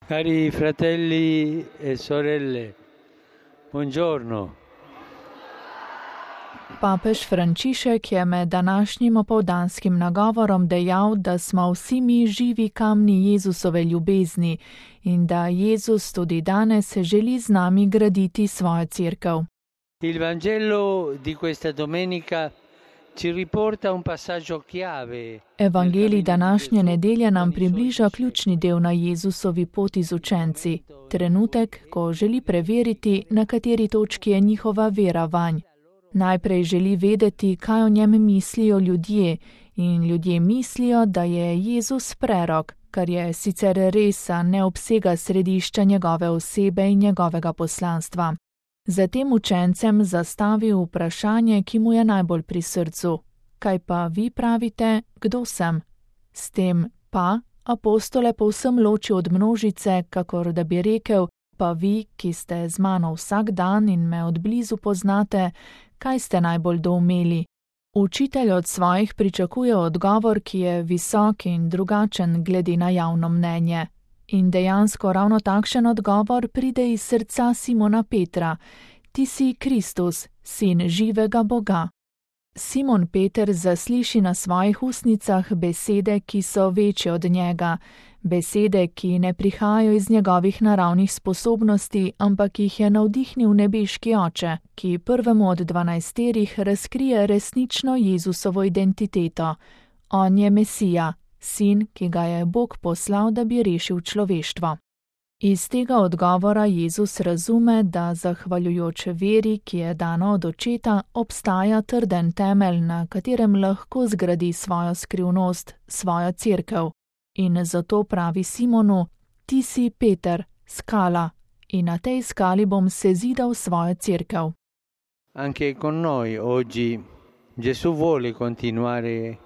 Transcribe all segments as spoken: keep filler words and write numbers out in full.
Cari fratelli e sorelle, buongiorno. Papež Frančišek je med današnjim opoldanskim nagovorom dejal, da smo vsi mi živi kamni Jezusove ljubezni in da Jezus tudi danes želi z nami graditi svojo cerkev. Il Vangelo di questa domenica ci riporta un passaggio chiave. Evangelij današnje nedelje nam približa ključni del na Jezusovi poti z učenci, trenutek, ko želi preveriti, na kateri točki je njihova vera vanj. Najprej želi vedeti, kaj o njem mislijo ljudje, in ljudje mislijo, da je Jezus prerok, kar je sicer res, a ne obsega središča njegove osebe in njegovega poslanstva. Zatem učencem zastavi vprašanje, ki mu je najbolj pri srcu. Kaj pa vi pravite, kdo sem? S tem pa apostole povsem loči od množice, kakor da bi rekel, pa vi, ki ste z mano vsak dan in me od blizu poznate, kaj ste najbolj doumeli? Učitelj od svojih pričakuje odgovor, ki je visok in drugačen glede na javno mnenje. In dejansko ravno takšen odgovor pride iz srca Simona Petra. Ti si Kristus, sin živega Boga. Simon Peter zasliši na svojih ustnicah besede, ki so večje od njega, besede, ki ne prihajajo iz njegovih naravnih sposobnosti, ampak jih je navdihnil nebeški oče, ki prvemu od dvanajsterih razkrije resnično Jezusovo identiteto. On je Mesija, sin, ki ga je Bog poslal, da bi rešil človeštvo. Iz tega odgovora Jezus razume, da zahvaljujoč veri, ki je dana od očeta, obstaja trden temelj, na katerem lahko zgradi svojo skrivnost, svojo cerkev. In zato pravi Simonu, ti si Peter, skala, in na tej skali bom sezidal svojo cerkev. Anche con noi oggi Gesù vuole continuare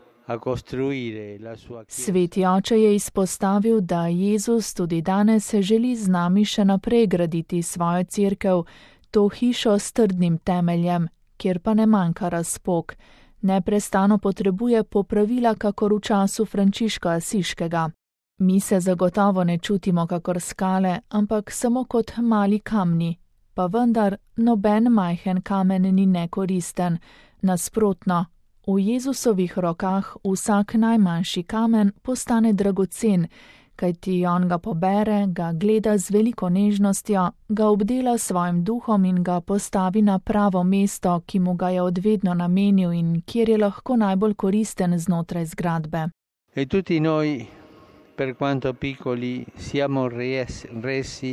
Sveti oče je izpostavil, da Jezus tudi danes želi z nami še naprej graditi svojo cerkev, to hišo s trdnim temeljem, kjer pa ne manjka razpok. Neprestano potrebuje popravila, kakor v času Frančiška Asiškega. Mi se zagotovo ne čutimo kakor skale, ampak samo kot mali kamni. Pa vendar, noben majhen kamen ni nekoristen, nasprotno. V Jezusovih rokah vsak najmanjši kamen postane dragocen, kajti on ga pobere, ga gleda z veliko nežnostjo, ga obdela s svojim duhom in ga postavi na pravo mesto, ki mu ga je odvedno namenil in kjer je lahko najbolj koristen znotraj zgradbe. E tutti noi, per quanto piccoli, siamo resi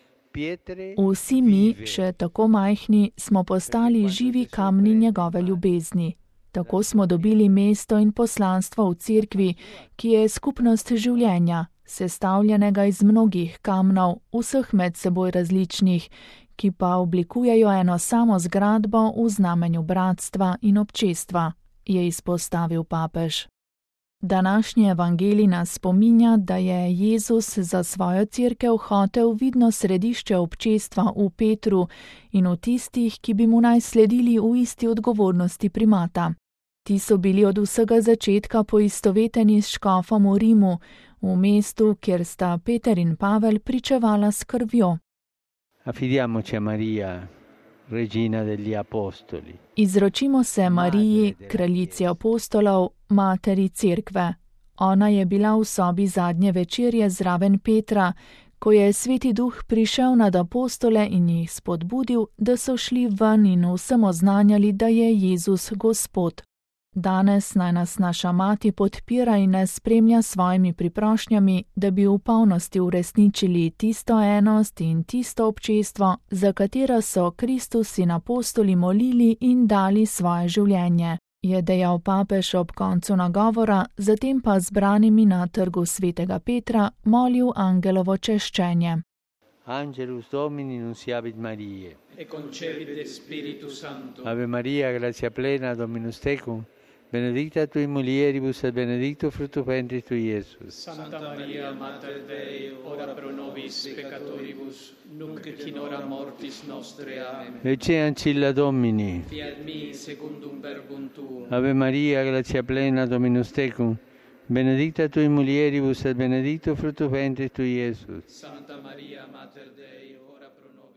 pietre. Vsi mi, še tako majhni, smo postali živi kamni njegove ljubezni. Tako smo dobili mesto in poslanstvo v cerkvi, ki je skupnost življenja, sestavljenega iz mnogih kamnov, vseh med seboj različnih, ki pa oblikujejo eno samo zgradbo v znamenju bratstva in občestva, je izpostavil papež. Današnji evangelij nas spominja, da je Jezus za svojo cerkev hotel vidno središče občestva v Petru in v tistih, ki bi mu naj sledili v isti odgovornosti primata. Ti so bili od vsega začetka poistoveteni s škofom v Rimu, v mestu, kjer sta Peter in Pavel pričevala s krvjo. Affidiamoci a Maria, regina degli apostoli. Izročimo se Mariji, kraljici apostolov, materi cerkve. Ona je bila v sobi zadnje večerje zraven Petra, ko je Sveti Duh prišel nad apostole in jih spodbudil, da so šli ven in vsem oznanjali, da je Jezus Gospod. Danes naj nas naša mati podpira in nas spremlja s svojimi priprošnjami, da bi v polnosti uresničili tisto enost in tisto občestvo, za katera so Kristus in apostoli molili in dali svoje življenje, je dejal papež ob koncu nagovora, zatem pa zbranimi na trgu svetega Petra molil angelovo češčenje. Angelus Domini nunciavit Mariae. E concepit Spiritus Sancto. Ave Maria, gratia plena, Dominus tecum, benedicta tui mulieribus et benedictus fructus ventris tui, Iesus. Santa Maria, Mater Dei, ora pro nobis peccatoribus, nunc et in hora mortis nostre. Amen. Ecce ancilla Domini. Fiat mi secundum verbum tuum. Ave Maria, gratia plena, Dominus tecum, benedicta tui mulieribus et benedictus fructus ventris tui, Iesus. Santa Maria, Mater Dei, ora pro nobis